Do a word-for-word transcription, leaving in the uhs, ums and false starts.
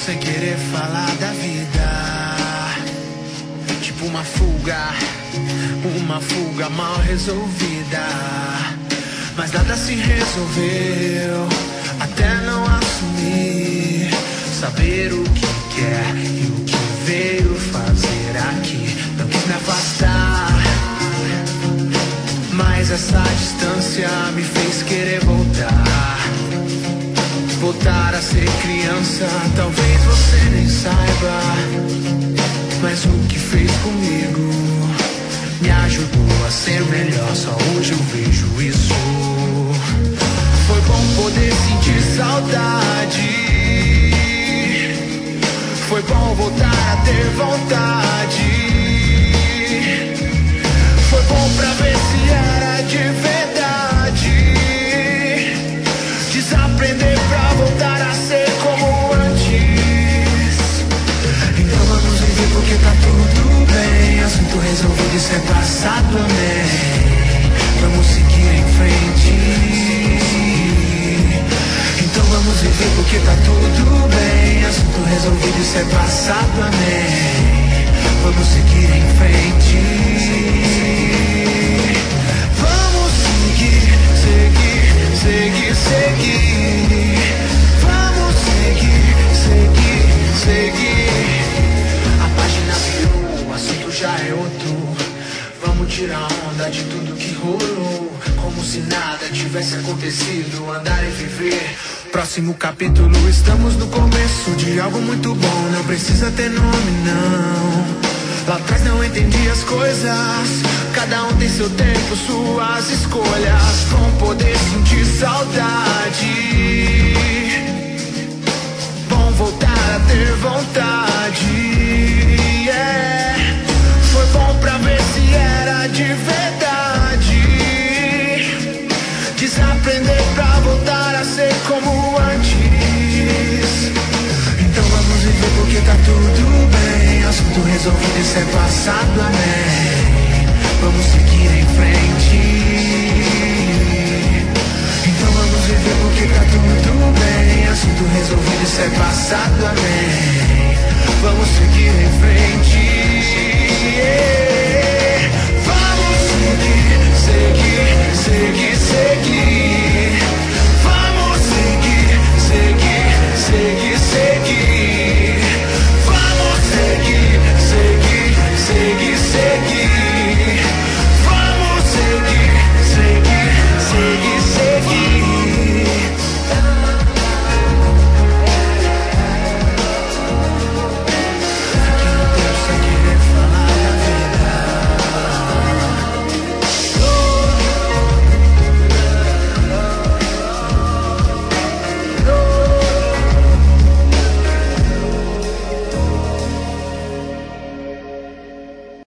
sem querer falar da vida, tipo uma fuga, uma fuga mal resolvida. Mas nada se resolveu até não assumir, saber o que quer e o que veio fazer aqui. Não quis me afastar, mas essa distância me fez querer voltar. Voltar a ser criança, talvez você nem saiba, mas o que fez comigo me ajudou a ser melhor. Só hoje eu vejo isso. Foi bom poder sentir saudade, foi bom voltar a ter vontade, foi bom pra ver se era de verdade, desaprender pra voltar a ser como antes. Então vamos viver porque tá tudo bem, assunto resolvido, isso é passado, amém. Vamos seguir em frente. Então vamos viver porque tá tudo bem, assunto resolvido, isso é passado, amém. Vamos seguir em frente. Vamos seguir, seguir, seguir, seguir. Vamos seguir, seguir, seguir. A página virou, o assunto já é outro. Vamos tirar onda de tudo que rolou, como se nada tivesse acontecido, andar e viver. Próximo capítulo, estamos no começo de algo muito bom. Não precisa ter nome, não. Lá atrás não entendi as coisas, cada um tem seu tempo, suas escolhas. Bom poder sentir saudade, bom voltar a ter vontade, yeah. Foi bom pra ver se era de verdade, desaprender pra voltar a ser como antes. Então vamos viver porque tá tudo bem, assunto resolvido, isso é passado, amém. Vamos seguir em frente. Então vamos viver porque tá tudo bem, assunto resolvido, isso é passado, amém. Vamos seguir em frente.